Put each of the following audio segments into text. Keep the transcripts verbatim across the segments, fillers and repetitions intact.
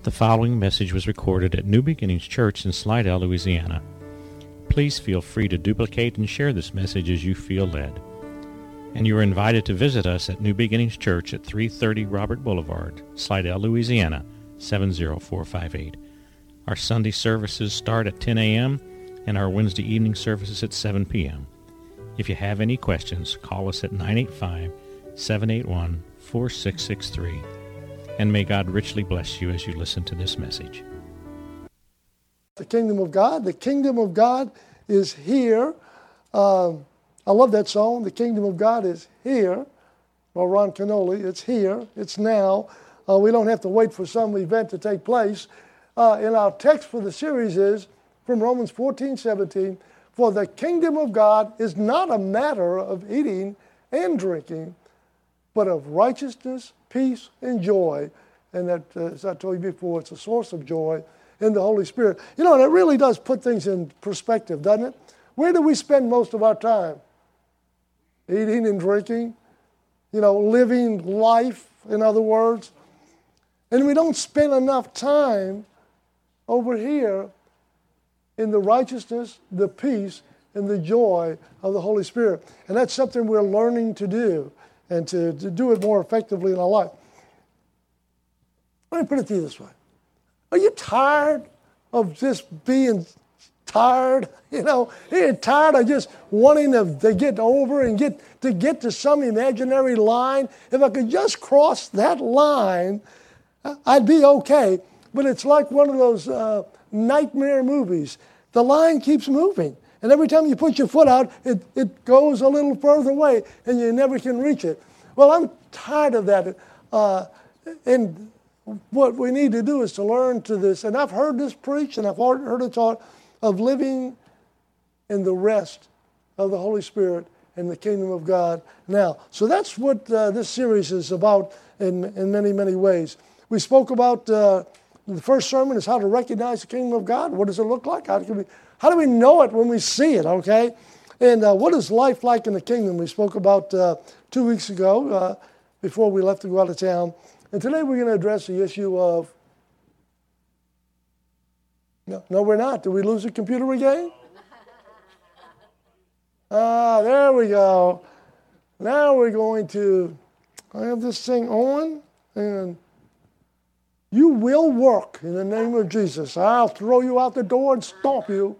The following message was recorded at New Beginnings Church in Slidell, Louisiana. Please feel free to duplicate and share this message as you feel led. And you are invited to visit us at New Beginnings Church at three thirty Robert Boulevard, Slidell, Louisiana, seven zero four five eight. Our Sunday services start at ten a.m. and our Wednesday evening services at seven p.m. If you have any questions, call us at nine eight five, seven eight one, four six six three. And may God richly bless you as you listen to this message. The kingdom of God. The kingdom of God is here. Um, I love that song. The kingdom of God is here. Well, Ron Canoli, it's here. It's now. Uh, we don't have to wait for some event to take place. Uh, and our text for the series is from Romans fourteen seventeen. For the kingdom of God is not a matter of eating and drinking, but of righteousness, peace, and joy. And that, uh, as I told you before, it's a source of joy in the Holy Spirit. You know, and it really does put things in perspective, doesn't it? Where do we spend most of our time? Eating and drinking, you know, living life, in other words. And we don't spend enough time over here in the righteousness, the peace, and the joy of the Holy Spirit. And that's something we're learning to do, and to, to do it more effectively in our life. Let me put it to you this way. Are you tired of just being tired? You know, you're tired of just wanting to, to get over and get to get to some imaginary line. If I could just cross that line, I'd be okay. But it's like one of those uh, nightmare movies. The line keeps moving. And every time you put your foot out, it, it goes a little further away, and you never can reach it. Well, I'm tired of that. Uh, and what we need to do is to learn to this. And I've heard this preached, and I've heard it taught, of living in the rest of the Holy Spirit in the kingdom of God now. So that's what uh, this series is about in, in many, many ways. We spoke about, uh, the first sermon is how to recognize the kingdom of God. What does it look like? How do we, how do we know it when we see it, okay? And uh, what is life like in the kingdom? We spoke about uh, two weeks ago uh, before we left to go out of town. And today we're going to address the issue of, no, no we're not. Did we lose the computer again? Ah, there we go. Now we're going to, I have this thing on, and you will work in the name of Jesus. I'll throw you out the door and stomp you.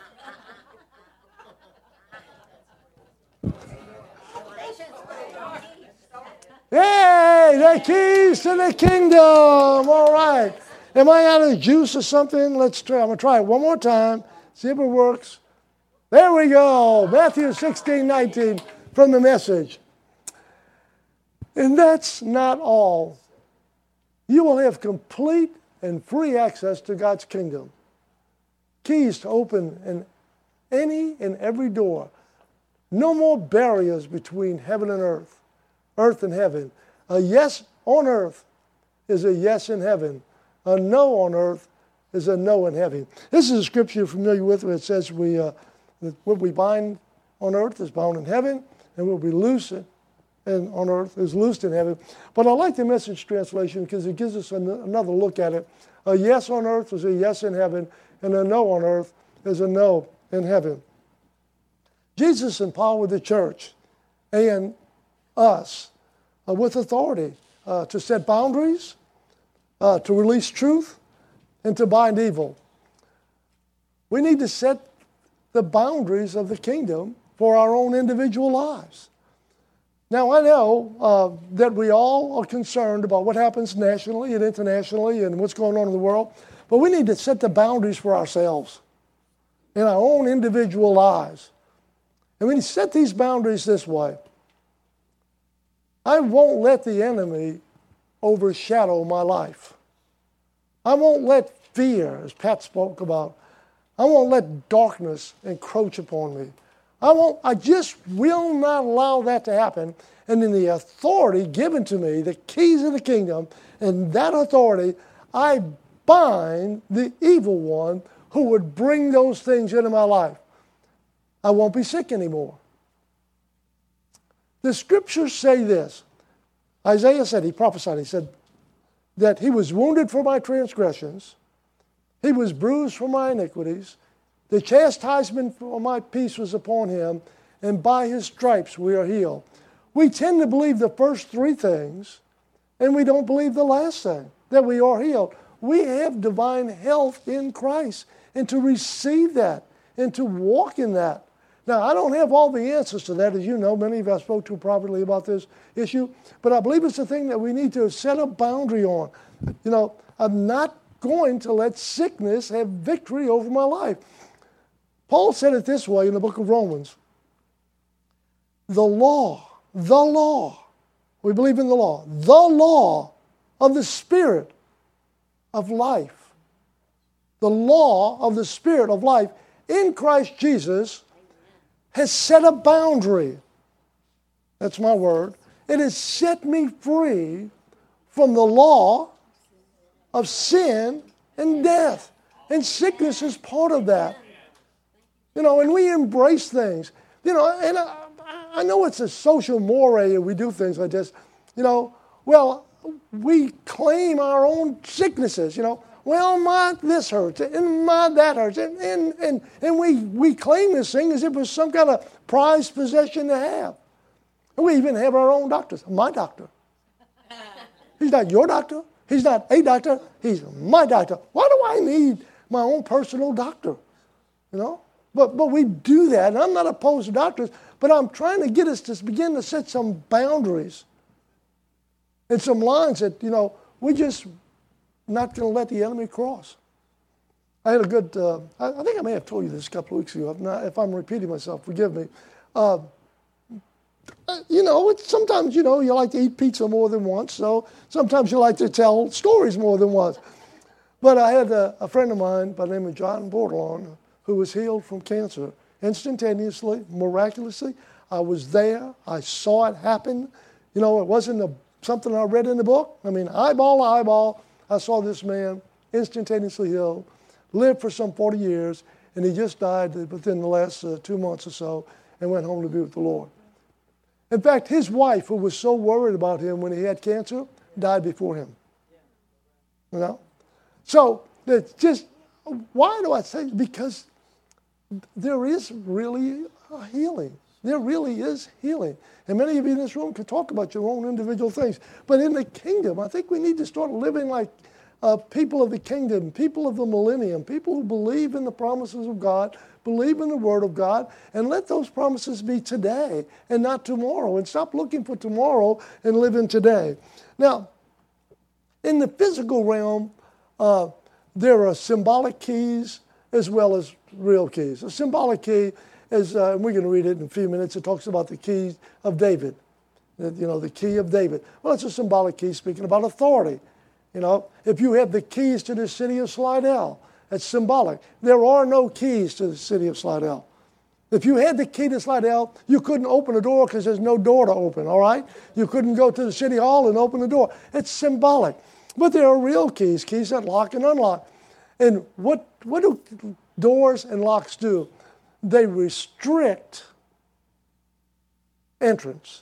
Hey, the keys to the kingdom. All right. Am I out of juice or something? Let's try. I'm going to try it one more time. See if it works. There we go. Matthew sixteen nineteen from the Message. And that's not all. You will have complete and free access to God's kingdom. Keys to open in any and every door. No more barriers between heaven and earth. Earth and heaven. A yes on earth is a yes in heaven. A no on earth is a no in heaven. This is a scripture you're familiar with where it says we, uh, that what we bind on earth is bound in heaven, and what we loose and on earth is loosed in heaven. But I like the Message translation because it gives us an, another look at it. A yes on earth is a yes in heaven, and a no on earth is a no in heaven. Jesus empowered the church and us uh, with authority uh, to set boundaries, uh, to release truth, and to bind evil. We need to set the boundaries of the kingdom for our own individual lives. Now, I know uh, that we all are concerned about what happens nationally and internationally and what's going on in the world, but we need to set the boundaries for ourselves in our own individual lives. And we set these boundaries this way. I won't let the enemy overshadow my life. I won't let fear, as Pat spoke about, I won't let darkness encroach upon me. I won't, I just will not allow that to happen. And in the authority given to me, the keys of the kingdom, and that authority, I bind the evil one who would bring those things into my life. I won't be sick anymore. The scriptures say this. Isaiah said, he prophesied, he said, that he was wounded for my transgressions, he was bruised for my iniquities, the chastisement for my peace was upon him, and by his stripes we are healed. We tend to believe the first three things, and we don't believe the last thing, that we are healed. We have divine health in Christ, and to receive that, and to walk in that. Now, I don't have all the answers to that, as you know. Many of you I spoke to privately about this issue, but I believe it's a thing that we need to set a boundary on. You know, I'm not going to let sickness have victory over my life. Paul said it this way in the book of Romans. The law, the law, we believe in the law, the law of the Spirit of life, the law of the Spirit of life in Christ Jesus has set a boundary. That's my word. It has set me free from the law of sin and death. And sickness is part of that. You know, and we embrace things. You know, and I, I know it's a social mores, we do things like this. You know, well, we claim our own sicknesses, you know. Well, my this hurts, and my that hurts. And, and, and, and we, we claim this thing as if it was some kind of prized possession to have. And we even have our own doctors. My doctor. He's not your doctor. He's not a doctor. He's my doctor. Why do I need my own personal doctor? You know? But, but we do that, and I'm not opposed to doctors, but I'm trying to get us to begin to set some boundaries and some lines that, you know, we just not going to let the enemy cross. I had a good, uh, I, I think I may have told you this a couple of weeks ago. If, not, if I'm repeating myself, forgive me. Uh, you know, it's, sometimes, you know, you like to eat pizza more than once, so sometimes you like to tell stories more than once. But I had a, a friend of mine by the name of John Bordelon who was healed from cancer instantaneously, miraculously. I was there. I saw it happen. You know, it wasn't a, something I read in the book. I mean, eyeball to eyeball, I saw this man instantaneously healed, lived for some forty years, and he just died within the last uh, two months or so and went home to be with the Lord. In fact, his wife, who was so worried about him when he had cancer, died before him. You know? So, it's just, why do I say? Because there is really a healing. There really is healing. And many of you in this room can talk about your own individual things. But in the kingdom, I think we need to start living like uh, people of the kingdom, people of the millennium, people who believe in the promises of God, believe in the Word of God, and let those promises be today and not tomorrow. And stop looking for tomorrow and live in today. Now, in the physical realm, uh, there are symbolic keys as well as real keys. A symbolic key is, uh, and we're going to read it in a few minutes, it talks about the keys of David. You know, the key of David. Well, it's a symbolic key speaking about authority. You know, if you have the keys to the city of Slidell, that's symbolic. There are no keys to the city of Slidell. If you had the key to Slidell, you couldn't open the door because there's no door to open, all right? You couldn't go to the city hall and open the door. It's symbolic. But there are real keys, keys that lock and unlock. And what, what do doors and locks do? They restrict entrance,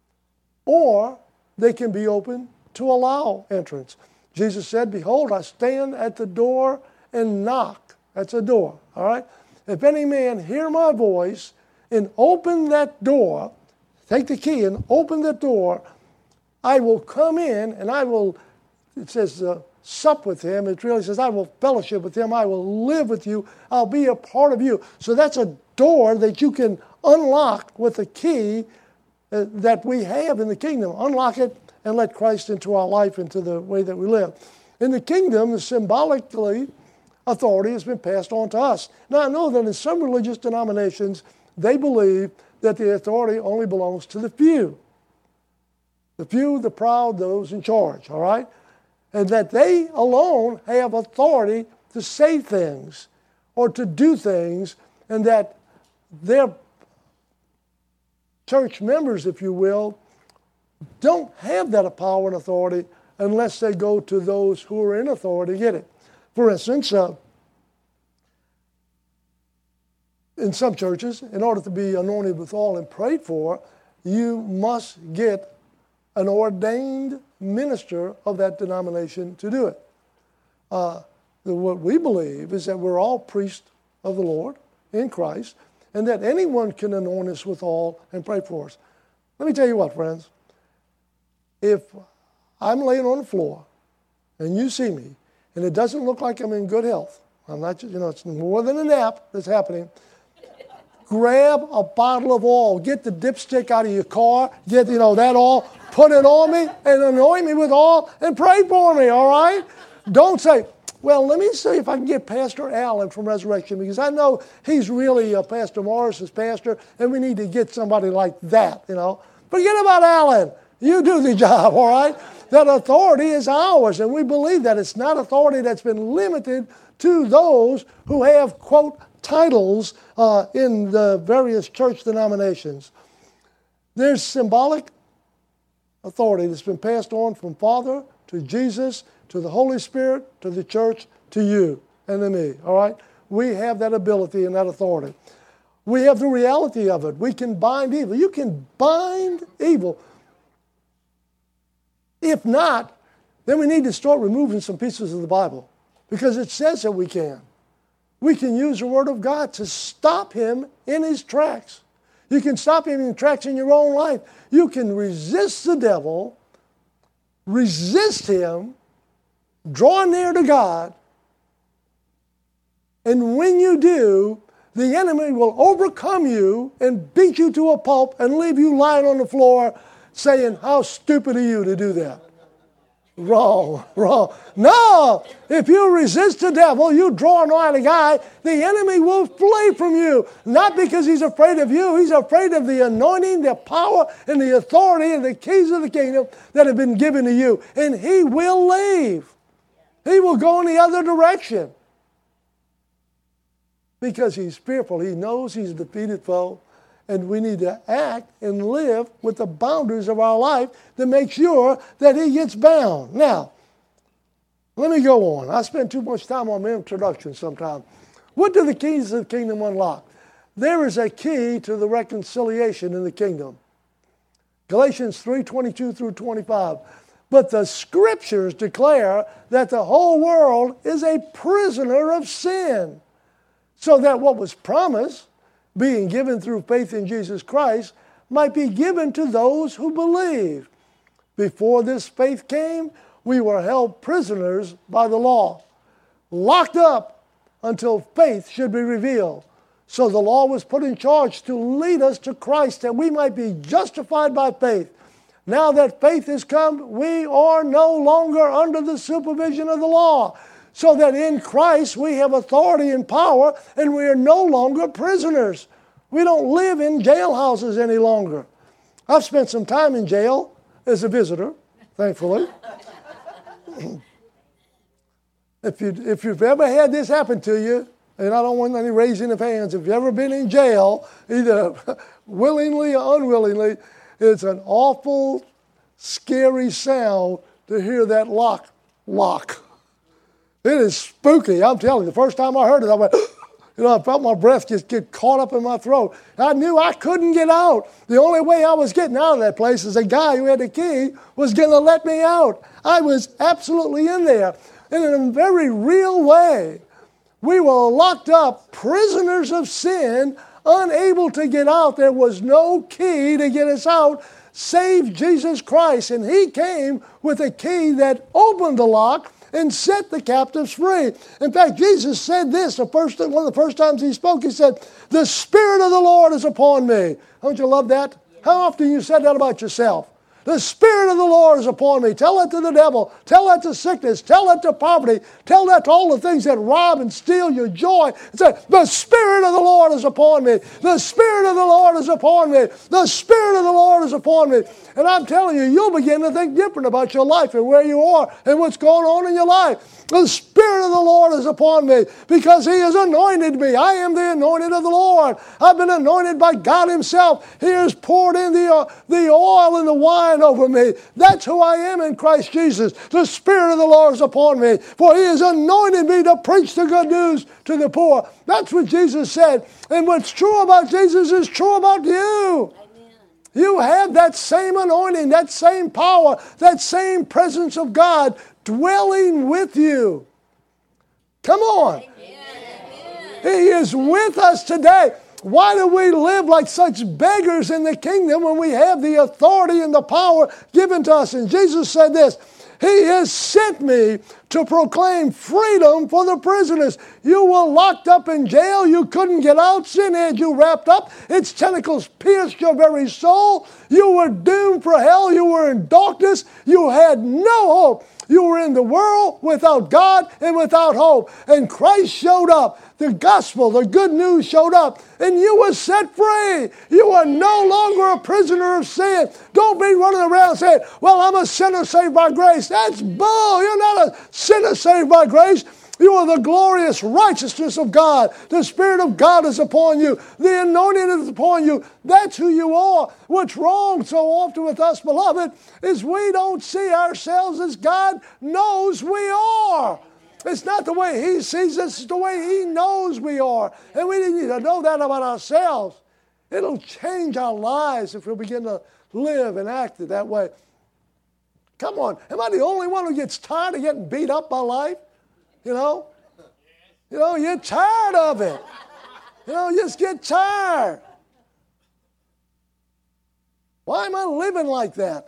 or they can be open to allow entrance. Jesus said, behold, I stand at the door and knock. That's a door, all right? If any man hear my voice and open that door, take the key and open that door, I will come in and I will, it says, uh, sup with him. It really says, I will fellowship with him. I will live with you. I'll be a part of you. So that's a door that you can unlock with a key uh, that we have in the kingdom. Unlock it and let Christ into our life, into the way that we live. In the kingdom, the symbolically, authority has been passed on to us. Now, I know that in some religious denominations, they believe that the authority only belongs to the few. The few, the proud, those in charge, all right? And that they alone have authority to say things or to do things, and that their church members, if you will, don't have that power and authority unless they go to those who are in authority to get it. For instance, uh, in some churches, in order to be anointed with oil and prayed for, you must get an ordained minister of that denomination to do it. Uh, the, what we believe is that we're all priests of the Lord in Christ, and that anyone can anoint us with oil and pray for us. Let me tell you what, friends. If I'm laying on the floor and you see me, and it doesn't look like I'm in good health, I'm not, you know, it's more than a nap that's happening. Grab a bottle of oil, get the dipstick out of your car, get, you know, that oil, put it on me, and anoint me with oil, and pray for me, all right? Don't say, well, let me see if I can get Pastor Allen from Resurrection, because I know he's really uh, Pastor Morris's pastor, and we need to get somebody like that, you know. Forget about Allen. You do the job, all right? That authority is ours, and we believe that it's not authority that's been limited to those who have, quote, titles uh, in the various church denominations. There's symbolic authority that's been passed on from Father to Jesus to the Holy Spirit to the church to you and to me, all right? We have that ability and that authority. We have the reality of it. We can bind evil. You can bind evil. If not, then we need to start removing some pieces of the Bible, because it says that we can. We can use the Word of God to stop him in his tracks. You can stop him in his tracks in your own life. You can resist the devil, resist him, draw near to God, and when you do, the enemy will overcome you and beat you to a pulp and leave you lying on the floor saying, how stupid are you to do that? Wrong, wrong. No, if you resist the devil, you draw nigh to God, the enemy will flee from you. Not because he's afraid of you, he's afraid of the anointing, the power, and the authority and the keys of the kingdom that have been given to you. And he will leave. He will go in the other direction. Because he's fearful. He knows he's a defeated foe. And we need to act and live with the boundaries of our life to make sure that he gets bound. Now, let me go on. I spend too much time on my introduction sometimes. What do the keys of the kingdom unlock? There is a key to the reconciliation in the kingdom. Galatians three twenty-two through twenty-five. But the scriptures declare that the whole world is a prisoner of sin, so that what was promised, being given through faith in Jesus Christ, might be given to those who believe. Before this faith came, we were held prisoners by the law, locked up until faith should be revealed. So the law was put in charge to lead us to Christ, that we might be justified by faith. Now that faith has come, we are no longer under the supervision of the law, so that in Christ we have authority and power, and we are no longer prisoners. We don't live in jailhouses any longer. I've spent some time in jail as a visitor, thankfully. if, you, if you've ever had this happen to you, and I don't want any raising of hands, if you've ever been in jail, either willingly or unwillingly, it's an awful, scary sound to hear that lock, lock. It is spooky, I'm telling you. The first time I heard it, I went, you know, I felt my breath just get caught up in my throat. I knew I couldn't get out. The only way I was getting out of that place is a guy who had the key was going to let me out. I was absolutely in there. And in a very real way, we were locked up, prisoners of sin, unable to get out. There was no key to get us out, save Jesus Christ. And he came with a key that opened the lock and set the captives free. In fact, Jesus said this, the first, one of the first times he spoke, he said, the Spirit of the Lord is upon me. Don't you love that? How often you said that about yourself? The Spirit of the Lord is upon me. Tell that to the devil. Tell that to sickness. Tell that to poverty. Tell that to all the things that rob and steal your joy. And say, the Spirit of the Lord is upon me. The Spirit of the Lord is upon me. The Spirit of the Lord is upon me. And I'm telling you, you'll begin to think different about your life and where you are and what's going on in your life. The Spirit of the Lord is upon me because he has anointed me. I am the anointed of the Lord. I've been anointed by God himself. He has poured in the, uh, the oil and the wine over me. That's who I am in Christ Jesus. The Spirit of the Lord is upon me, for he has anointed me to preach the good news to the poor. That's what Jesus said. And what's true about Jesus is true about you. Amen. You have that same anointing, that same power, that same presence of God dwelling with you. Come on. Amen. He is with us today. Why do we live like such beggars in the kingdom when we have the authority and the power given to us? And Jesus said this, He has sent me to proclaim freedom for the prisoners. You were locked up in jail. You couldn't get out. Sin had you wrapped up. Its tentacles pierced your very soul. You were doomed for hell. You were in darkness. You had no hope. You were in the world without God and without hope. And Christ showed up. The gospel, the good news showed up. And you were set free. You are no longer a prisoner of sin. Don't be running around saying, well, I'm a sinner saved by grace. That's bull. You're not a sinner saved by grace. You are the glorious righteousness of God. The Spirit of God is upon you. The anointing is upon you. That's who you are. What's wrong so often with us, beloved, is we don't see ourselves as God knows we are. It's not the way He sees us, it's the way He knows we are. And we need to know that about ourselves. It'll change our lives if we begin to live and act that way. Come on, am I the only one who gets tired of getting beat up by life? You know? You know, you're tired of it. You know, you just get tired. Why am I living like that?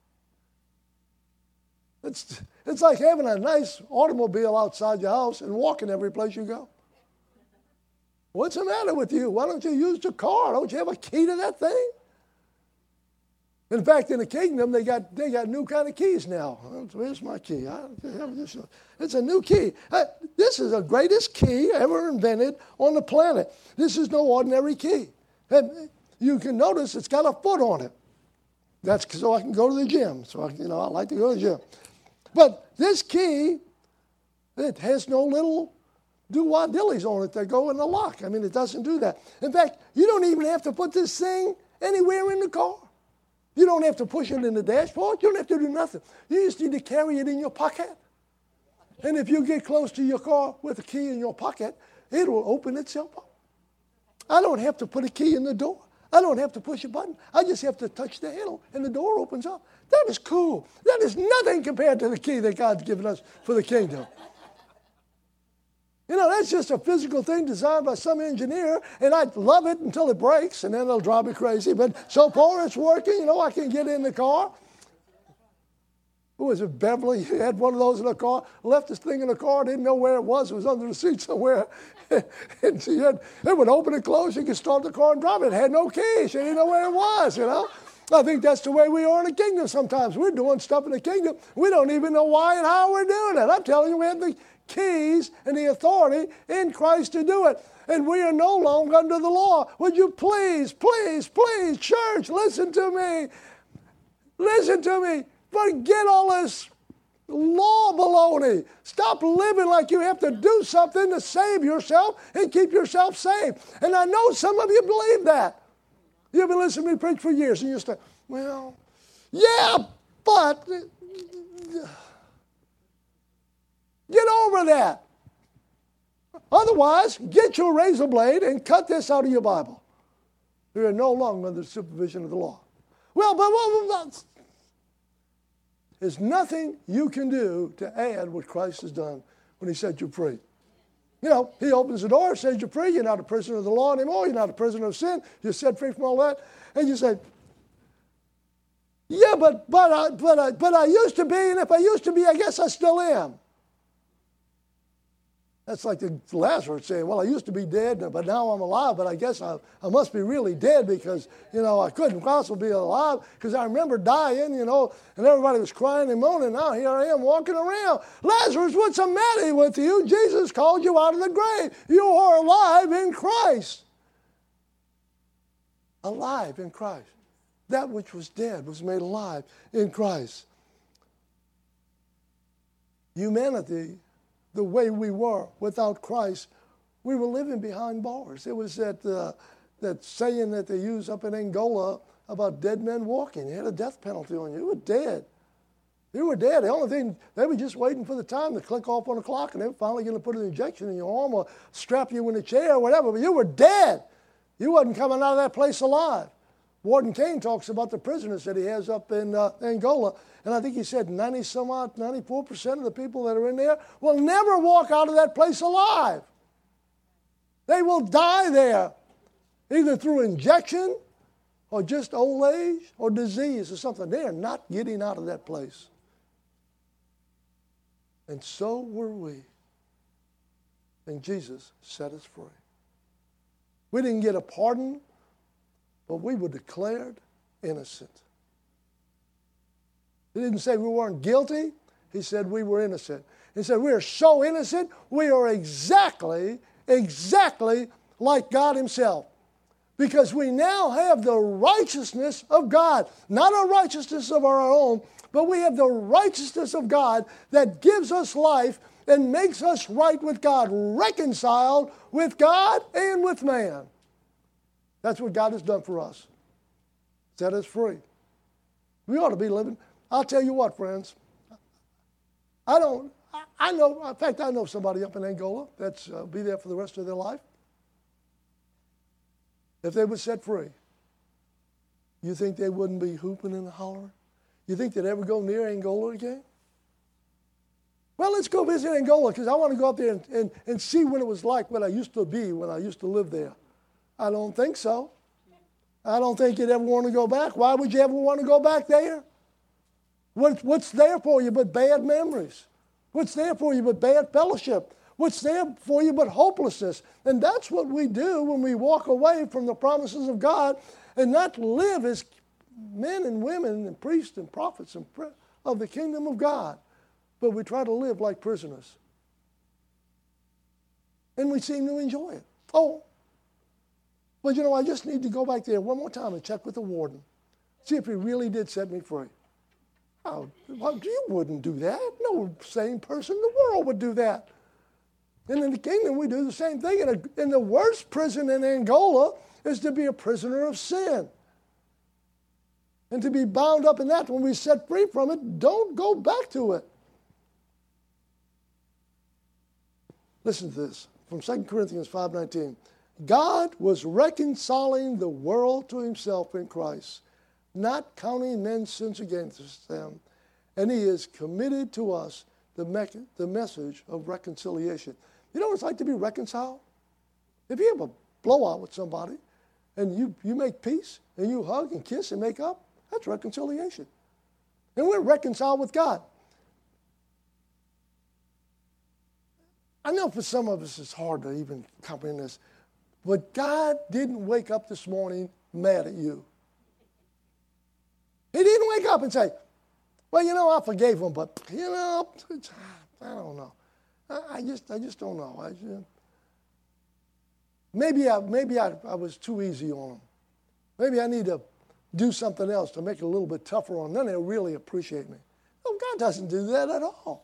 It's, it's like having a nice automobile outside your house and walking every place you go. What's the matter with you? Why don't you use the car? Don't you have a key to that thing? In fact, in the kingdom, they got they got new kind of keys now. Where's my key? I have this. It's a new key. This is the greatest key ever invented on the planet. This is no ordinary key. And you can notice it's got a foot on it. That's so I can go to the gym. So I, you know, I like to go to the gym. But this key, it has no little do-wah-dillies on it that go in the lock. I mean, it doesn't do that. In fact, you don't even have to put this thing anywhere in the car. You don't have to push it in the dashboard. You don't have to do nothing. You just need to carry it in your pocket. And if you get close to your car with a key in your pocket, it will open itself up. I don't have to put a key in the door. I don't have to push a button. I just have to touch the handle and the door opens up. That is cool. That is nothing compared to the key that God's given us for the kingdom. You know, that's just a physical thing designed by some engineer, and I love it until it breaks, and then it'll drive me crazy. But so far it's working. You know, I can get in the car. Who was it, Beverly? He had one of those in the car, left this thing in the car, didn't know where it was. It was under the seat somewhere. And she had, it would open and close. She could start the car and drive it. It had no key. She didn't know where it was, you know. I think that's the way we are in the kingdom sometimes. We're doing stuff in the kingdom. We don't even know why and how we're doing it. I'm telling you, we have the keys and the authority in Christ to do it. And we are no longer under the law. Would you please, please, please, church, listen to me. Listen to me. Forget all this law baloney. Stop living like you have to do something to save yourself and keep yourself saved. And I know some of you believe that. You've been listening to me preach for years, and you say, well, yeah, but get over that. Otherwise, get your razor blade and cut this out of your Bible. You are no longer under the supervision of the law. Well, but what? There's nothing you can do to add what Christ has done when He set you free. You know, He opens the door, says you're free. You're not a prisoner of the law anymore. You're not a prisoner of sin. You're set free from all that. And you say, yeah, but but I, but I, but I used to be, and if I used to be, I guess I still am. That's like the Lazarus saying, well, I used to be dead, but now I'm alive, but I guess I, I must be really dead because, you know, I couldn't possibly be alive because I remember dying, you know, and everybody was crying and moaning. Now here I am walking around. Lazarus, what's the matter with you? Jesus called you out of the grave. You are alive in Christ. Alive in Christ. That which was dead was made alive in Christ. Humanity, the way we were without Christ, we were living behind bars. It was that uh, that saying that they use up in Angola about dead men walking. You had a death penalty on you. You were dead. You were dead. The only thing, they were just waiting for the time to click off on the clock, and they were finally going to put an injection in your arm or strap you in a chair or whatever, but you were dead. You wasn't coming out of that place alive. Warden Kane talks about the prisoners that he has up in uh, Angola, and I think he said ninety some odd, ninety-four percent of the people that are in there will never walk out of that place alive. They will die there, either through injection or just old age or disease or something. They are not getting out of that place. And so were we. And Jesus set us free. We didn't get a pardon, but we were declared innocent. He didn't say we weren't guilty. He said we were innocent. He said we are so innocent, we are exactly, exactly like God himself. Because we now have the righteousness of God. Not a righteousness of our own, but we have the righteousness of God that gives us life and makes us right with God, reconciled with God and with man. That's what God has done for us. Set us free. We ought to be living. I'll tell you what, friends. I don't, I know, in fact, I know somebody up in Angola that's uh, be there for the rest of their life. If they were set free, you think they wouldn't be hooping and hollering? You think they'd ever go near Angola again? Well, let's go visit Angola because I want to go up there and, and, and see what it was like when I used to be, when I used to live there. I don't think so. I don't think you'd ever want to go back. Why would you ever want to go back there? What, what's there for you but bad memories? What's there for you but bad fellowship? What's there for you but hopelessness? And that's what we do when we walk away from the promises of God and not live as men and women and priests and prophets and of the kingdom of God. But we try to live like prisoners. And we seem to enjoy it. Oh, but you know, I just need to go back there one more time and check with the warden. See if he really did set me free. Oh, well, you wouldn't do that. No sane person in the world would do that. And in the kingdom, we do the same thing. And, a, and the worst prison in Angola is to be a prisoner of sin. And to be bound up in that when we set free from it, don't go back to it. Listen to this from Second Corinthians five nineteen. God was reconciling the world to himself in Christ, not counting men's sins against them, and he is committed to us the, me- the message of reconciliation. You know what it's like to be reconciled? If you have a blowout with somebody and you, you make peace and you hug and kiss and make up, that's reconciliation. And we're reconciled with God. I know for some of us it's hard to even comprehend this, but God didn't wake up this morning mad at you. He didn't wake up and say, well, you know, I forgave him, but, you know, I don't know. I, I just I just don't know. I just, maybe I, maybe I, I was too easy on him. Maybe I need to do something else to make it a little bit tougher on them. Then they'll really appreciate me. No, God doesn't do that at all.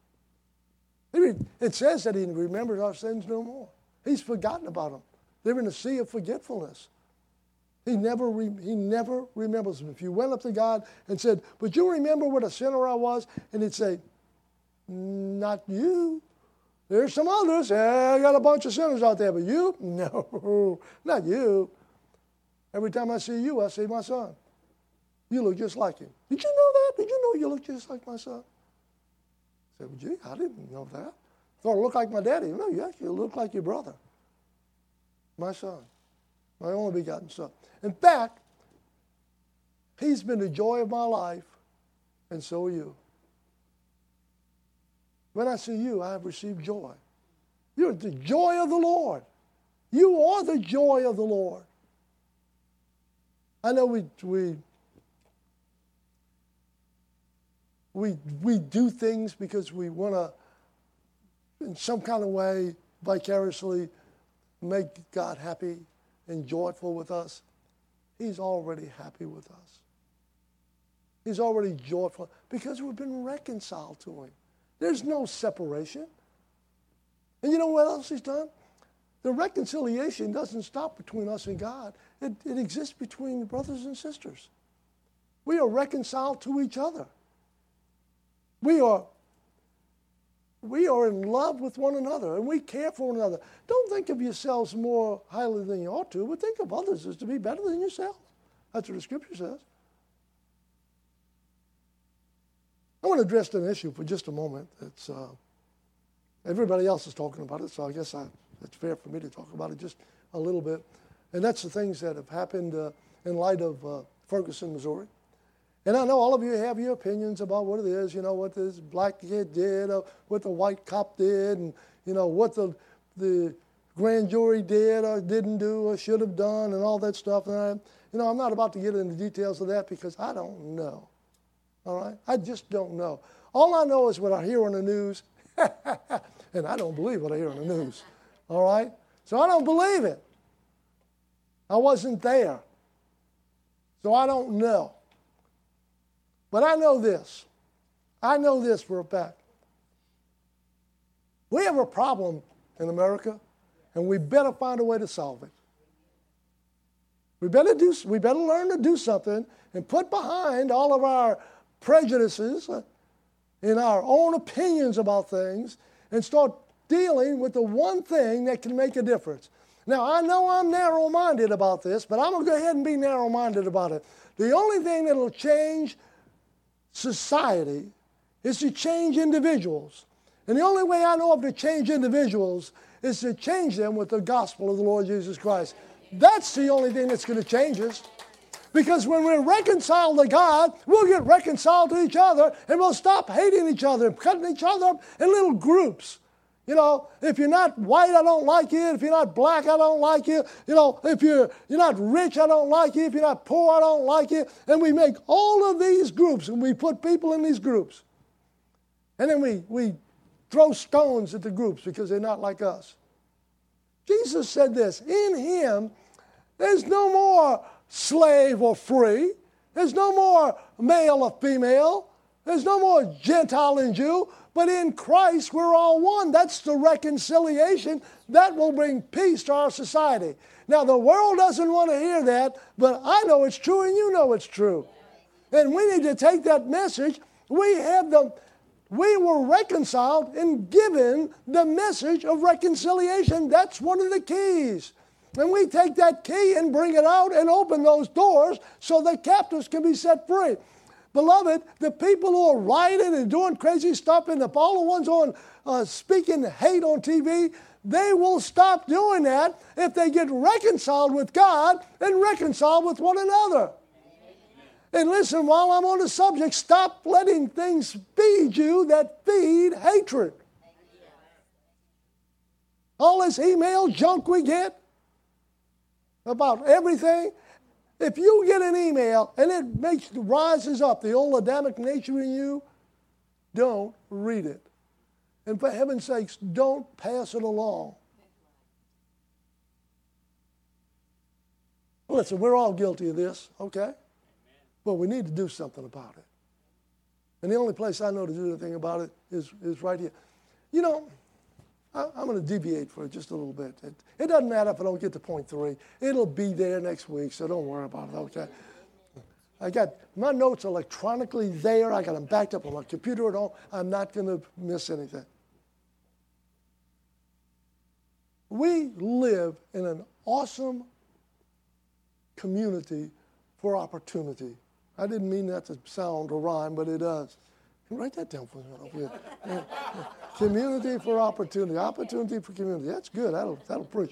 It says that he remembers our sins no more. He's forgotten about them. They're in a sea of forgetfulness. He never, re, he never remembers them. If you went up to God and said, but you remember what a sinner I was? And he'd say, not you. There's some others. Yeah, I got a bunch of sinners out there, but you? No, not you. Every time I see you, I see my son. You look just like him. Did you know that? Did you know you look just like my son? I said, well, gee, I didn't know that. Thought I looked like my daddy. No, you actually look like your brother. My son. My only begotten son. In fact, he's been the joy of my life, and so are you. When I see you, I have received joy. You're the joy of the Lord. You are the joy of the Lord. I know we we we we do things because we want to, in some kind of way, vicariously make God happy and joyful with us. He's already happy with us. He's already joyful because we've been reconciled to him. There's no separation. And you know what else he's done? The reconciliation doesn't stop between us and God. It, it exists between brothers and sisters. We are reconciled to each other. We are, we are in love with one another, and we care for one another. Don't think of yourselves more highly than you ought to, but think of others as to be better than yourself. That's what the Scripture says. I want to address an issue for just a moment. It's, uh, everybody else is talking about it, so I guess I, it's fair for me to talk about it just a little bit. And that's the things that have happened uh, in light of uh, Ferguson, Missouri. And I know all of you have your opinions about what it is, you know, what this black kid did, or what the white cop did, and, you know, what the the grand jury did or didn't do or should have done and all that stuff. And, I, you know, I'm not about to get into details of that because I don't know. All right? I just don't know. All I know is what I hear on the news, and I don't believe what I hear on the news. All right? So I don't believe it. I wasn't there. So I don't know. But I know this. I know this for a fact. We have a problem in America, and we better find a way to solve it. We better do. We better learn to do something and put behind all of our prejudices and our own opinions about things and start dealing with the one thing that can make a difference. Now, I know I'm narrow-minded about this, but I'm going to go ahead and be narrow-minded about it. The only thing that will change society is to change individuals. And the only way I know of to change individuals is to change them with the gospel of the Lord Jesus Christ. That's the only thing that's going to change us. Because when we're reconciled to God, we'll get reconciled to each other, and we'll stop hating each other and cutting each other up in little groups. You know, if you're not white, I don't like you. If you're not black, I don't like you. You know, if you're you're not rich, I don't like you. If you're not poor, I don't like you. And we make all of these groups, and we put people in these groups. And then we, we throw stones at the groups because they're not like us. Jesus said this, in him, there's no more slave or free. There's no more male or female. There's no more Gentile and Jew. But in Christ, we're all one. That's the reconciliation. That will bring peace to our society. Now, the world doesn't want to hear that, but I know it's true and you know it's true. And we need to take that message. We have the, we were reconciled and given the message of reconciliation. That's one of the keys. And we take that key and bring it out and open those doors so the captives can be set free. Beloved, the people who are rioting and doing crazy stuff and the, all the ones on uh, speaking hate on T V, they will stop doing that if they get reconciled with God and reconciled with one another. And listen, while I'm on the subject, stop letting things feed you that feed hatred. All this email junk we get about everything. If you get an email and it makes rises up the old Adamic nature in you, don't read it. And for heaven's sakes, don't pass it along. Listen, we're all guilty of this, okay? But we need to do something about it. And the only place I know to do anything about it is, is right here. You know, I, I'm going to deviate for just a little bit. It, it doesn't matter if I don't get to point three. It'll be there next week, so don't worry about it, okay? I got my notes electronically there. I got them backed up on my computer at home. I'm not going to miss anything. We live in an awesome community for opportunity. I didn't mean that to sound or rhyme, but it does. You write that down for me. Yeah. Community for opportunity. Opportunity for community. That's good. That'll, that'll preach.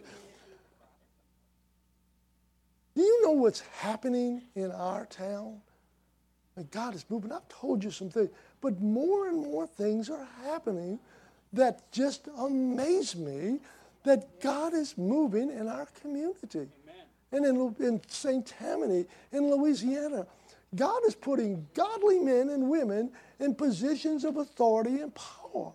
Do you know what's happening in our town? And God is moving. I've told you some things. But more and more things are happening that just amaze me that God is moving in our community. Amen. And in, in Saint Tammany, in Louisiana, God is putting godly men and women in positions of authority and power.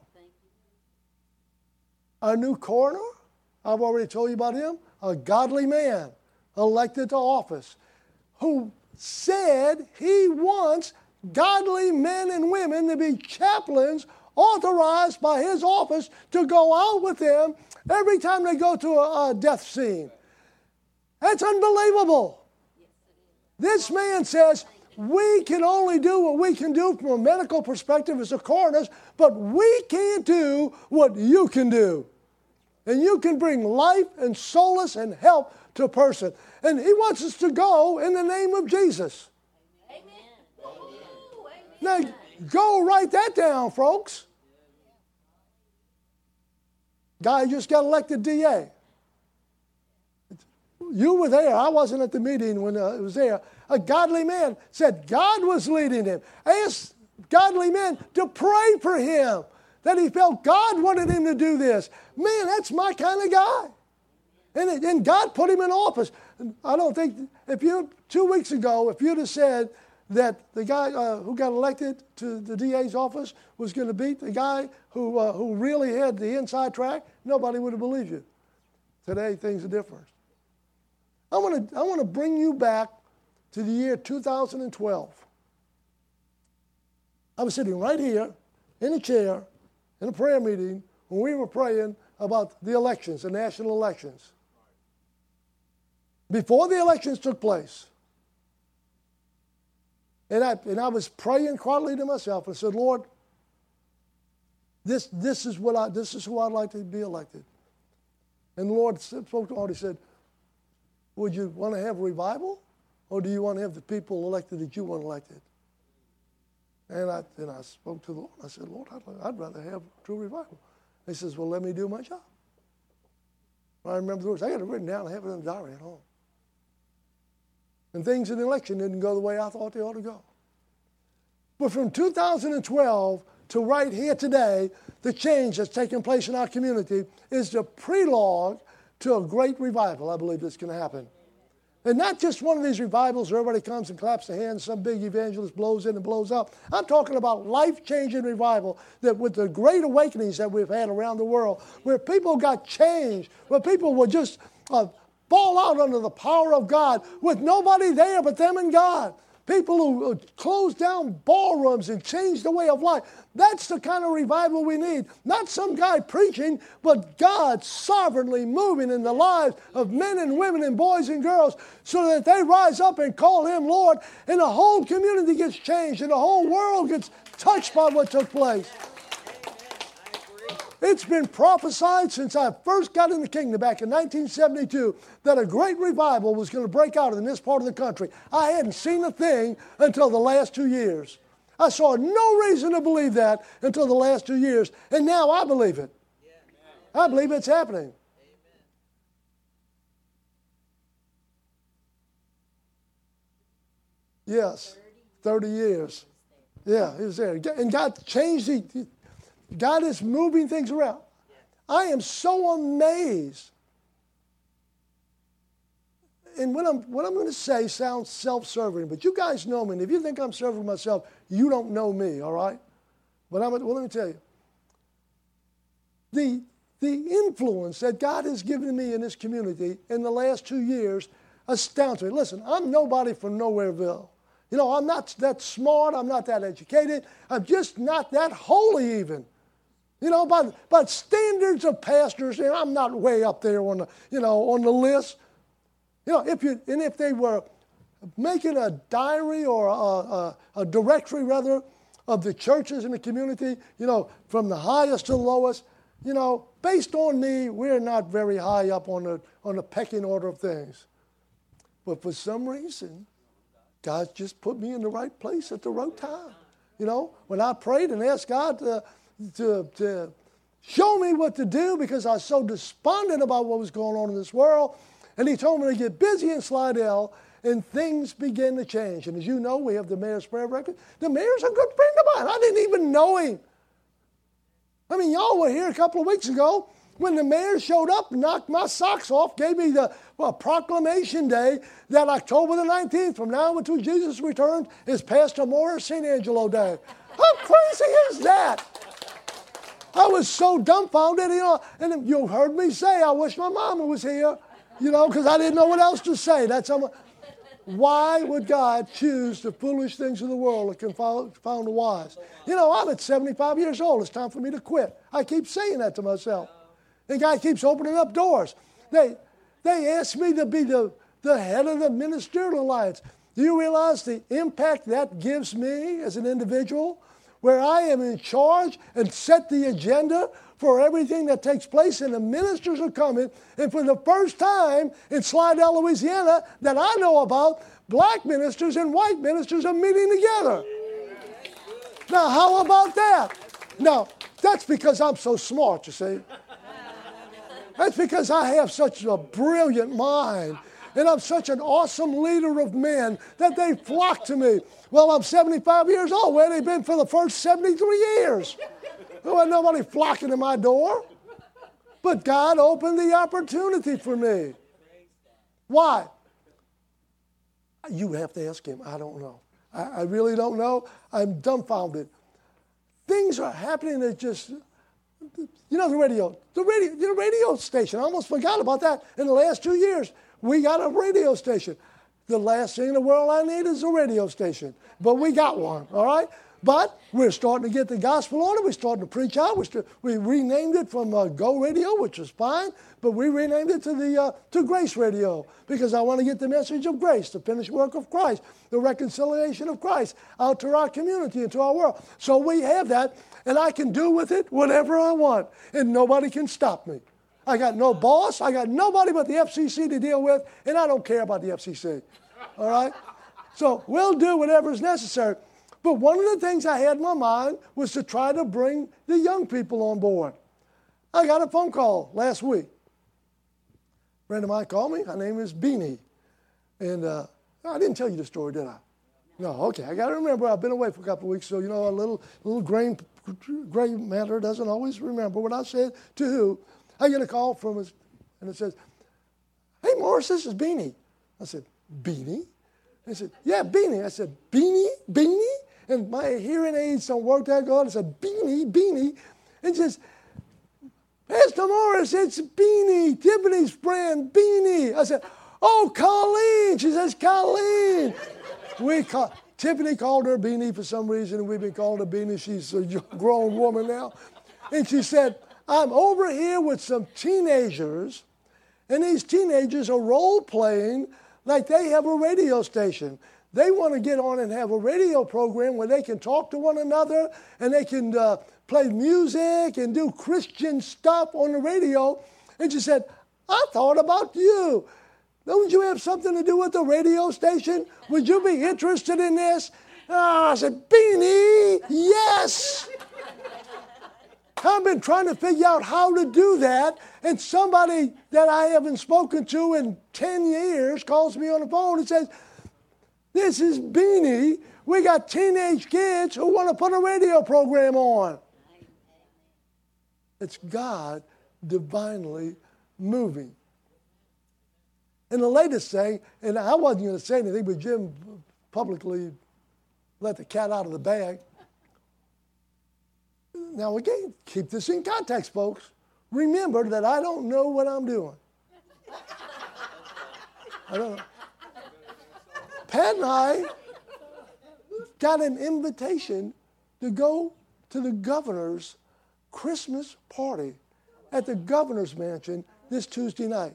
Our new coroner, I've already told you about him, a godly man elected to office who said he wants godly men and women to be chaplains authorized by his office to go out with them every time they go to a, a death scene. That's unbelievable. This man says, we can only do what we can do from a medical perspective as a coroners, but we can't do what you can do. And you can bring life and solace and help to person. And he wants us to go in the name of Jesus. Amen. Now, go write that down, folks. Guy just got elected D A. You were there. I wasn't at the meeting when uh, it was there. A godly man said God was leading him. Asked godly men to pray for him, that he felt God wanted him to do this. Man, that's my kind of guy. And, it, and God put him in office. I don't think, if you, two weeks ago, if you'd have said that the guy uh, who got elected to the D A's office was going to beat the guy who, uh, who really had the inside track, nobody would have believed you. Today, things are different. I want to I want to bring you back to the year two thousand twelve. I was sitting right here in a chair in a prayer meeting when we were praying about the elections, the national elections. Before the elections took place. And I, and I was praying quietly to myself and said, Lord, this, this, is what I, this is who I'd like to be elected. And the Lord spoke to me and he said, would you want to have revival, or do you want to have the people elected that you want elected? And I, and I spoke to the Lord. I said, Lord, I'd, I'd rather have true revival. He says, well, let me do my job. I remember the words. I got it written down. I have it in the diary at home. And things in the election didn't go the way I thought they ought to go. But from two thousand twelve to right here today, the change that's taking place in our community is the prelogue to a great revival, I believe, that's going to happen. And not just one of these revivals where everybody comes and claps their hands, some big evangelist blows in and blows up. I'm talking about life-changing revival that with the great awakenings that we've had around the world, where people got changed, where people would just uh, fall out under the power of God with nobody there but them and God. People who closed down ballrooms and changed the way of life. That's the kind of revival we need. Not some guy preaching, but God sovereignly moving in the lives of men and women and boys and girls so that they rise up and call Him Lord, and the whole community gets changed and the whole world gets touched by what took place. It's been prophesied since I first got in the kingdom back in nineteen seventy-two that a great revival was going to break out in this part of the country. I hadn't seen a thing until the last two years. I saw no reason to believe that until the last two years, and now I believe it. I believe it's happening. Yes, thirty years. Yeah, he was there. And God changed the... God is moving things around. I am so amazed. And what I'm, what I'm going to say sounds self-serving, but you guys know me. And if you think I'm serving myself, you don't know me, all right? But I'm, well, let me tell you. The, the influence that God has given me in this community in the last two years astounds me. Listen, I'm nobody from Nowhereville. You know, I'm not that smart. I'm not that educated. I'm just not that holy even. You know, by, by standards of pastors, and I'm not way up there on the, you know, on the list. You know, if you and if they were making a diary or a, a, a directory, rather, of the churches in the community, you know, from the highest to the lowest, you know, based on me, we're not very high up on the on the pecking order of things. But for some reason, God just put me in the right place at the right time. You know, when I prayed and asked God to To, to show me what to do because I was so despondent about what was going on in this world. And He told me to get busy in Slidell, and things began to change. And as you know, we have the mayor's prayer record. The mayor's a good friend of mine. I didn't even know him. I mean, y'all were here a couple of weeks ago when the mayor showed up, knocked my socks off, gave me the well, proclamation day that October the nineteenth, from now until Jesus returns, is Pastor Morris Saint Angelo Day. How crazy is that? I was so dumbfounded, you know, and you heard me say, I wish my mama was here, you know, because I didn't know what else to say. That's how. Why would God choose the foolish things of the world that confound the wise? You know, I'm at seventy-five years old. It's time for me to quit. I keep saying that to myself. And God keeps opening up doors. They, they asked me to be the, the head of the Ministerial Alliance. Do you realize the impact that gives me as an individual? where I am in charge and set the agenda for everything that takes place, and the ministers are coming. And for the first time in Slidell, Louisiana, that I know about, black ministers and white ministers are meeting together. Now, how about that? Now, that's because I'm so smart, you see. That's because I have such a brilliant mind, and I'm such an awesome leader of men that they flock to me. Well, I'm seventy-five years old. Where they've been for the first seventy-three years. There wasn't nobody flocking to my door. But God opened the opportunity for me. Why? You have to ask him. I don't know. I, I really don't know. I'm dumbfounded. Things are happening that just, you know, the radio, the radio, the radio station. I almost forgot about that in the last two years. We got a radio station. The last thing in the world I need is a radio station. But we got one, all right? But we're starting to get the gospel on it. We're starting to preach out. We, st- we renamed it from uh, Go Radio, which was fine, but we renamed it to the uh, to Grace Radio because I want to get the message of grace, the finished work of Christ, the reconciliation of Christ out to our community and to our world. So we have that, and I can do with it whatever I want, and nobody can stop me. I got no boss. I got nobody but the F C C to deal with, and I don't care about the F C C. All right? So we'll do whatever is necessary. But one of the things I had in my mind was to try to bring the young people on board. I got a phone call last week. A friend of mine called me. Her name is Beanie. And uh, I didn't tell you the story, did I? No, okay. I got to remember I've been away for a couple of weeks, so, you know, a little little gray, gray matter doesn't always remember what I said to who. I get a call from his, and it says, "Hey, Morris, this is Beanie." I said, "Beanie?" He said, "Yeah, Beanie." I said, "Beanie? Beanie?" And my hearing aids don't work that good. I said, "Beanie, Beanie." And she says, "Pastor Morris, it's Beanie, Tiffany's friend, Beanie." I said, "Oh, Colleen." She says, "Colleen." We call, Tiffany called her Beanie for some reason, and we've been calling her Beanie. She's a grown woman now. And she said, "I'm over here with some teenagers, and these teenagers are role-playing like they have a radio station. They want to get on and have a radio program where they can talk to one another and they can uh, play music and do Christian stuff on the radio." And she said, "I thought about you. Don't you have something to do with the radio station? Would you be interested in this?" Oh, I said, "Beanie, yes." I've been trying to figure out how to do that, and somebody that I haven't spoken to in ten years calls me on the phone and says, "This is Beanie. We got teenage kids who want to put a radio program on." It's God divinely moving. And the latest thing, and I wasn't going to say anything, but Jim publicly let the cat out of the bag. Now, again, keep this in context, folks. Remember that I don't know what I'm doing. I don't know. Pat and I got an invitation to go to the governor's Christmas party at the governor's mansion this Tuesday night.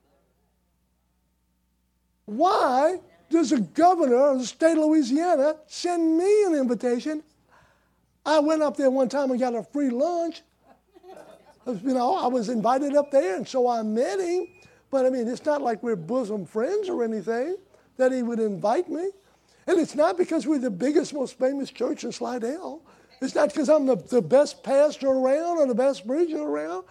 Why does the governor of the state of Louisiana send me an invitation? I went up there one time and got a free lunch. You know, I was invited up there, and so I met him. But, I mean, it's not like we're bosom friends or anything that he would invite me. And it's not because we're the biggest, most famous church in Slidell. It's not because I'm the, the best pastor around or the best preacher around.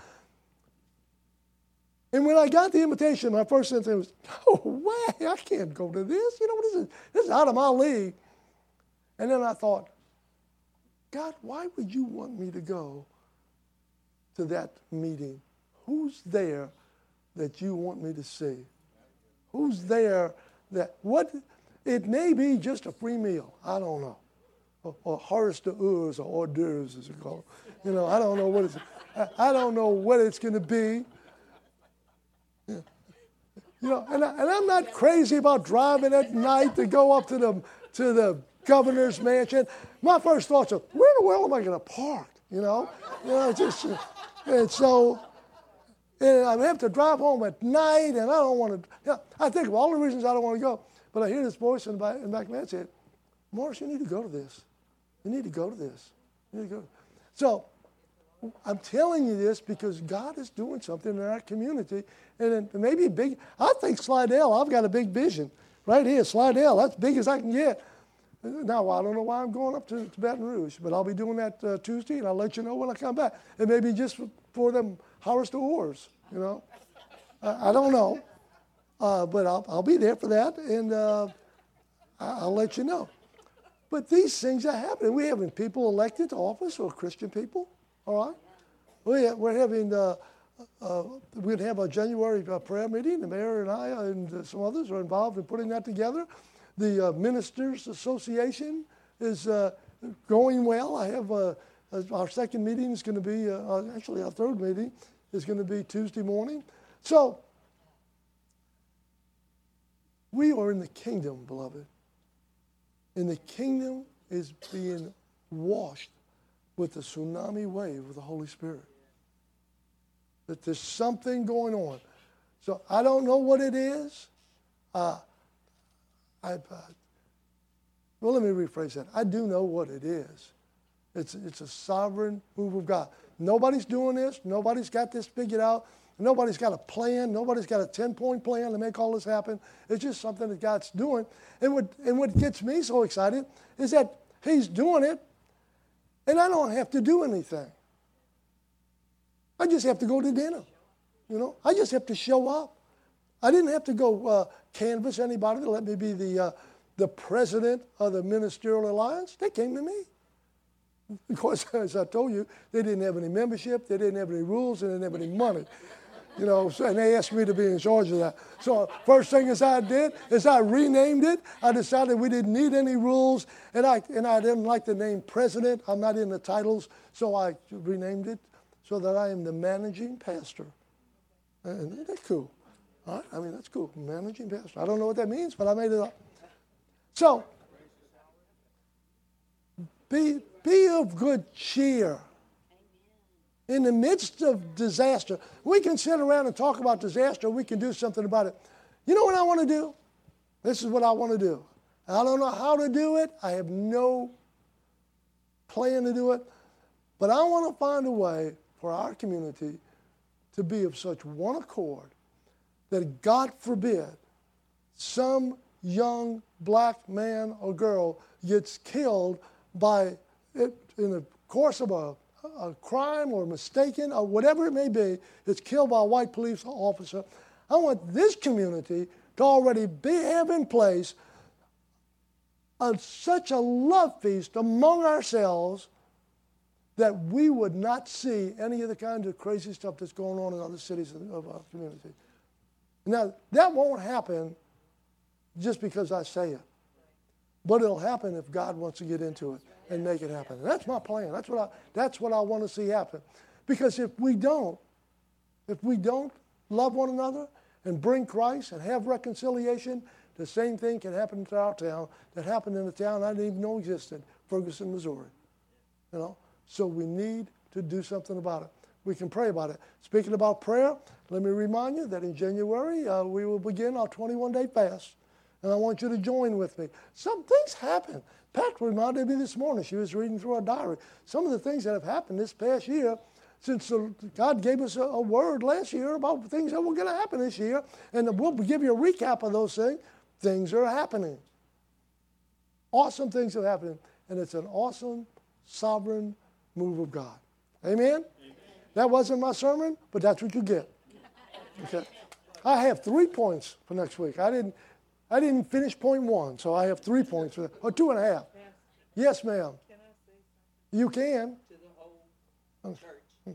And when I got the invitation, my first thing was, "No way, I can't go to this. You know, this is, this is out of my league." And then I thought, "God, why would you want me to go to that meeting? Who's there that you want me to see? Who's there that, what, it may be just a free meal. I don't know. Or, or hors d'oeuvres or hors d'oeuvres, as it's called. You know, I don't know what it's, I, I don't know what it's going to be. Yeah. You know, and, I, and I'm not crazy about driving at night to go up to the, to the governor's mansion. My first thoughts are, where in the world am I going to park? You know, you know, just, and so, and I have to drive home at night, and I don't want to. You know, I think of all the reasons I don't want to go, but I hear this voice in the back, in the back of my head saying, "Morris, you need to go to this. You need to go to this." So I'm telling you this because God is doing something in our community, and it may be big. I think Slidell, I've got a big vision right here. Slidell, that's big as I can get. Now, I don't know why I'm going up to, to Baton Rouge, but I'll be doing that uh, Tuesday, and I'll let you know when I come back. It may be just for, for them Harvester Wars, you know. I, I don't know, uh, but I'll, I'll be there for that, and uh, I, I'll let you know. But these things are happening. We're having people elected to office who are Christian people, all right? We, we're having, uh, uh, we'd have a January uh, prayer meeting. The mayor and I and uh, some others are involved in putting that together. The uh, Ministers Association is uh, going well. I have uh, our second meeting is going to be, uh, actually our third meeting is going to be Tuesday morning. So we are in the kingdom, beloved. And the kingdom is being washed with the tsunami wave of the Holy Spirit. That there's something going on. So I don't know what it is. Uh, I, uh, well, let me rephrase that. I do know what it is. It's, it's a sovereign move of God. Nobody's doing this. Nobody's got this figured out. Nobody's got a plan. Nobody's got a ten-point plan to make all this happen. It's just something that God's doing. And what, and what gets me so excited is that he's doing it, and I don't have to do anything. I just have to go to dinner. You know, I just have to show up. I didn't have to go uh, canvass anybody to let me be the, uh, the president of the Ministerial Alliance. They came to me. Of course, as I told you, they didn't have any membership, they didn't have any rules, and they didn't have any money. You know, so, and they asked me to be in charge of that. So first thing as I did is I renamed it. I decided we didn't need any rules, and I and I didn't like the name president. I'm not in the titles, so I renamed it so that I am the managing pastor. And that's cool. All right? I mean, that's cool. Managing pastor. I don't know what that means, but I made it up. So be be of good cheer. In the midst of disaster, we can sit around and talk about disaster. We can do something about it. You know what I want to do? This is what I want to do. I don't know how to do it. I have no plan to do it. But I want to find a way for our community to be of such one accord that, God forbid, some young black man or girl gets killed by it in the course of a a crime or mistaken or whatever it may be, is killed by a white police officer. I want this community to already be, have in place a, such a love feast among ourselves that we would not see any of the kinds of crazy stuff that's going on in other cities of our community. Now, that won't happen just because I say it. But it'll happen if God wants to get into it and make it happen. And that's my plan. That's what I, that's what I want to see happen. Because if we don't, if we don't love one another and bring Christ and have reconciliation, the same thing can happen to our town that happened in a town I didn't even know existed, Ferguson, Missouri. You know, so we need to do something about it. We can pray about it. Speaking about prayer, let me remind you that in January uh, we will begin our twenty-one day fast. And I want you to join with me. Some things happen. Pat reminded me this morning, she was reading through her diary, some of the things that have happened this past year since uh, God gave us a, a word last year about things that were going to happen this year. And we'll give you a recap of those things. Things are happening. Awesome things are happening. And it's an awesome, sovereign move of God. Amen? Amen. That wasn't my sermon, but that's what you get. Okay. I have three points for next week. I didn't... I didn't finish point one, so I have three points for that. Or two and a half. Yes, ma'am. Can I say something? You can. To the whole church.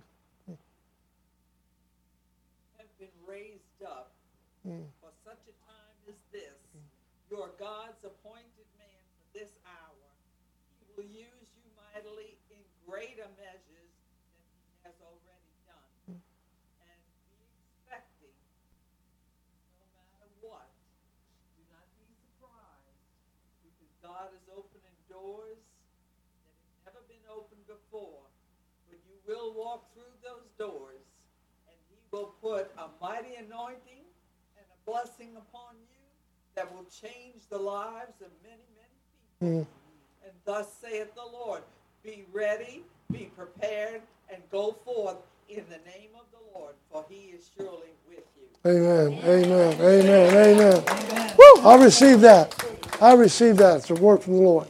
Have been raised up Mm. for such a time as this. You are God's appointed man for this hour. He will use you mightily in greater measures than he has already done. And be expecting, no matter what, do not be surprised, because God is opening doors that have never been opened before. But you will walk through those doors, and he will put a mighty anointing and a blessing upon you that will change the lives of many, many people. Mm. And thus saith the Lord, Be ready, be prepared, and go forth in the name of the Lord, for he is surely with you. Amen, amen, amen, amen. amen. Woo, I receive that. I receive that. It's a word from the Lord.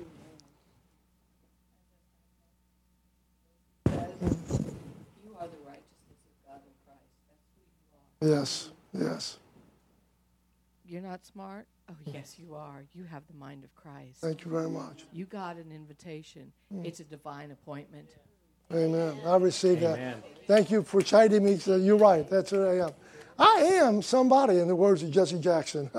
You are the righteousness of God in Christ. That's who you are. Yes, yes. You're not smart? Oh, yes, you are. You have the mind of Christ. Thank you very much. You got an invitation. Mm. It's a divine appointment. Amen. I receive Amen. that. Thank you for chiding me. So you're right. That's who I am. I am somebody, in the words of Jesse Jackson.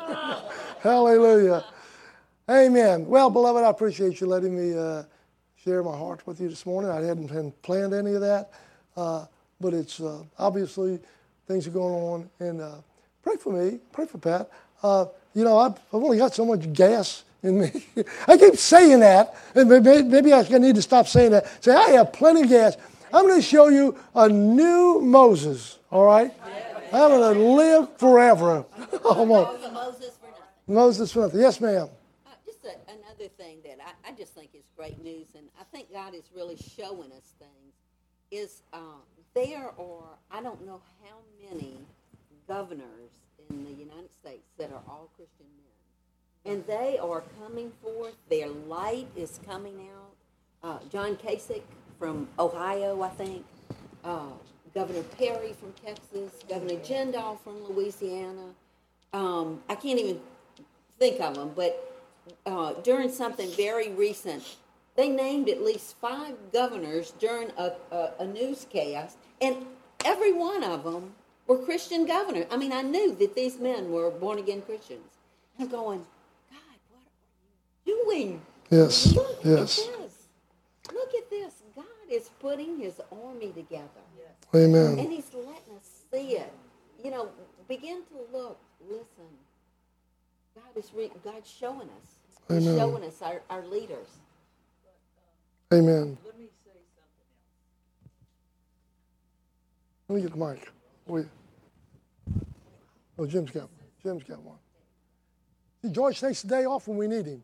Hallelujah. Amen. Well, beloved, I appreciate you letting me uh, share my heart with you this morning. I hadn't, hadn't planned any of that, uh, but it's uh, obviously things are going on. And uh, pray for me. Pray for Pat. Uh, you know, I've, I've only got so much gas in me. I keep saying that, and maybe, maybe I need to stop saying that. Say, I have plenty of gas. I'm going to show you a new Moses, all right? I'm going to live forever. Almost. Moses for nothing. Moses for nothing. Yes, ma'am. Uh, just a, another thing that I, I just think is great news, and I think God is really showing us things, is uh, there are, I don't know how many governors in the United States that are all Christian men. And they are coming forth. Their light is coming out. Uh, John Kasich from Ohio, I think. Uh, Governor Perry from Texas. Governor Jindal from Louisiana. Um, I can't even think of them, but uh, during something very recent, they named at least five governors during a, a, a newscast, and every one of them were Christian governors. I mean, I knew that these men were born-again Christians. I'm going, God, what are you doing? Yes, Look yes. at this. Look at this. God is putting his army together. Amen. And he's letting us see it. You know, begin to look, listen. God is re- God's showing us. He's Amen. showing us our, our leaders. Amen. Let me say something else. Let me get the mic. Wait. Oh, Jim's got one. Jim's got one. See, George takes the day off when we need him.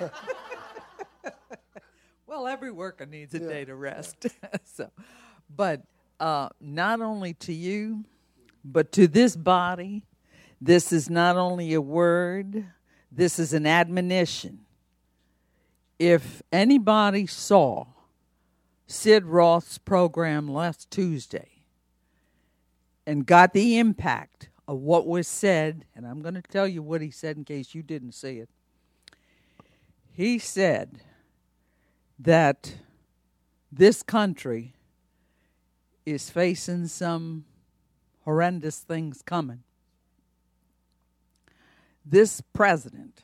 Well, every worker needs a Yeah. day to rest. so, but uh, not only to you, but to this body, this is not only a word, this is an admonition. If anybody saw Sid Roth's program last Tuesday and got the impact of what was said, and I'm going to tell you what he said in case you didn't see it. He said that this country is facing some horrendous things coming. This president,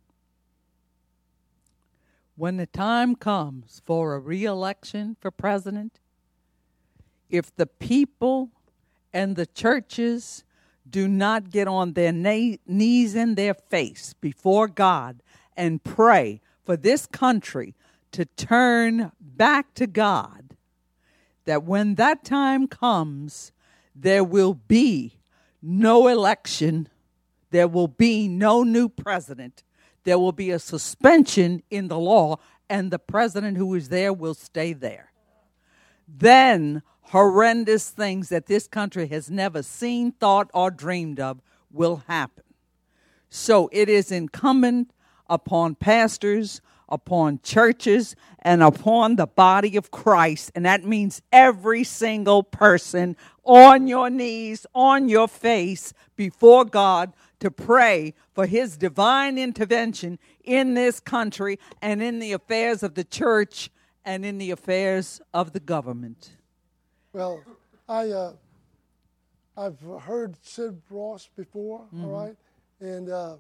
when the time comes for a re-election for president, if the people and the churches do not get on their na- knees and their face before God and pray for this country to turn back to God, that when that time comes, there will be no election, there will be no new president, there will be a suspension in the law, and the president who is there will stay there. Then horrendous things that this country has never seen, thought, or dreamed of will happen. So it is incumbent upon pastors, upon churches, and upon the body of Christ, and that means every single person on your knees, on your face, before God, to pray for his divine intervention in this country and in the affairs of the church and in the affairs of the government. Well, I, uh, I've heard Sid Roth before, mm-hmm. all right? And uh,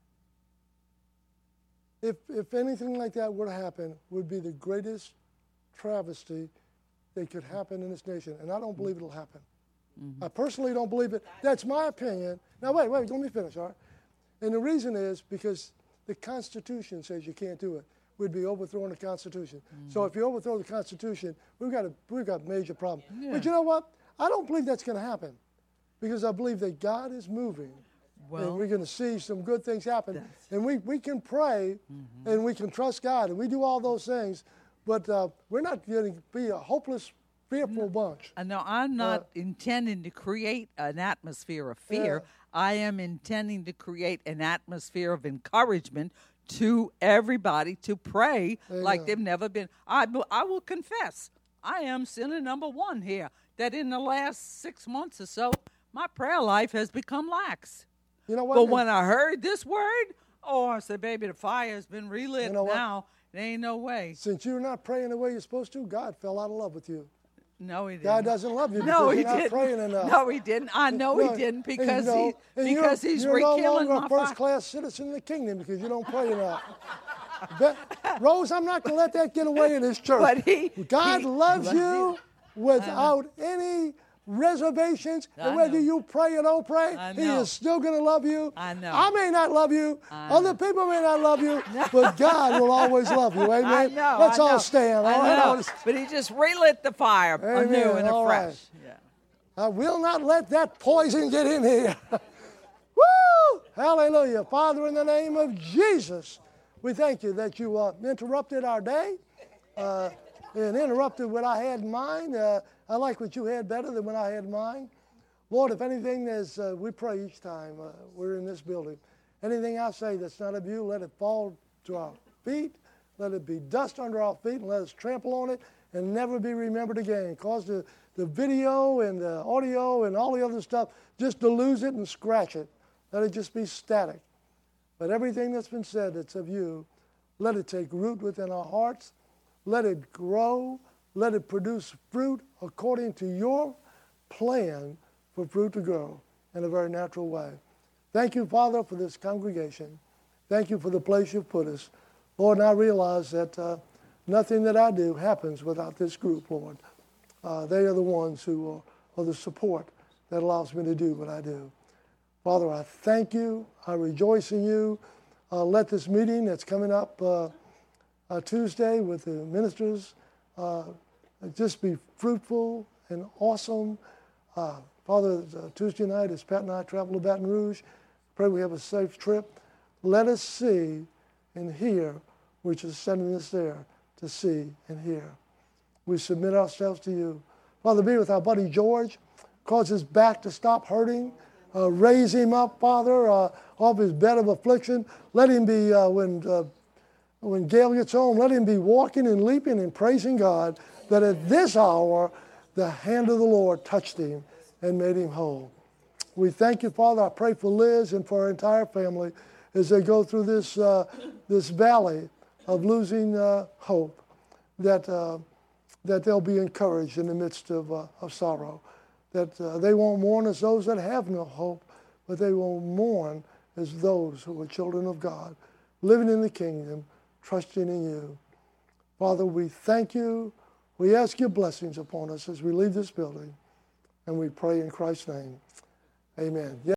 if if anything like that were to happen, would be the greatest travesty that could happen in this nation. And I don't believe it'll happen. Mm-hmm. I personally don't believe it. That's my opinion. Now, wait, wait, let me finish, all right? And the reason is because the Constitution says you can't do it. We'd be overthrowing the Constitution. Mm-hmm. So if you overthrow the Constitution, we've got a we've got a major problem. Yeah. But you know what? I don't believe that's going to happen, because I believe that God is moving, well, and we're going to see some good things happen. And we, we can pray, mm-hmm. and we can trust God, and we do all those things. but uh, we're not going to be a hopeless, fearful bunch. Uh, no, I'm not intending to create an atmosphere of fear. Yeah. I am intending to create an atmosphere of encouragement to everybody to pray like Amen. they've never been. I, bu- I will confess, I am sinner number one here, that in the last six months or so, my prayer life has become lax. You know what? But when I heard this word, oh, I said, baby, the fire has been relit You know what? now. There ain't no way. Since you're not praying the way you're supposed to, God fell out of love with you. No, he didn't. God doesn't love you because No, he you're not didn't. praying enough. No, he didn't. I know No, he didn't and because you know, he and because you're, he's you're no rekilling longer my a first fire. class citizen in the kingdom because you don't pray enough. But, Rose, I'm not going to let that get away in this church. But he- God he- loves but you without any reservations, I and whether know. you pray or don't pray, I He know. is still going to love you. I know. I may not love you, I other know. people may not love you, but God will always love you. Amen. I know. Let's I all know. stand. I all right? I know. wanna- But he just relit the fire Amen. anew and All afresh. right. Yeah. I will not let that poison get in here. Woo! Hallelujah. Father, in the name of Jesus, we thank you that you uh, interrupted our day uh, and interrupted what I had in mind. Uh, I like what you had better than what I had in mind. Lord, if anything is, uh, we pray each time uh, we're in this building, anything I say that's not of you, let it fall to our feet. Let it be dust under our feet and let us trample on it and never be remembered again. Cause the, the video and the audio and all the other stuff just to lose it and scratch it. Let it just be static. But everything that's been said that's of you, let it take root within our hearts. Let it grow. Let it produce fruit according to your plan for fruit to grow in a very natural way. Thank you, Father, for this congregation. Thank you for the place you've put us. Lord, and I realize that uh, nothing that I do happens without this group, Lord. Uh, they are the ones who are, are the support that allows me to do what I do. Father, I thank you. I rejoice in you. Uh, let this meeting that's coming up uh, uh, Tuesday with the ministers uh, just be fruitful and awesome. Uh, Father, uh, Tuesday night as Pat and I travel to Baton Rouge, pray we have a safe trip. Let us see and hear, which is sending us there to see and hear. We submit ourselves to you. Father, be with our buddy George. Cause his back to stop hurting. Uh, raise him up, Father, uh, off his bed of affliction. Let him be, uh, when, uh, when Gail gets home, let him be walking and leaping and praising God that at this hour the hand of the Lord touched him and made him whole. We thank you, Father. I pray for Liz and for our entire family as they go through this, uh, this valley of losing uh, hope, that, uh, that they'll be encouraged in the midst of, uh, of sorrow, that uh, they won't mourn as those that have no hope, but they will mourn as those who are children of God, living in the kingdom, trusting in you. Father, we thank you. We ask your blessings upon us as we leave this building, and we pray in Christ's name. Amen.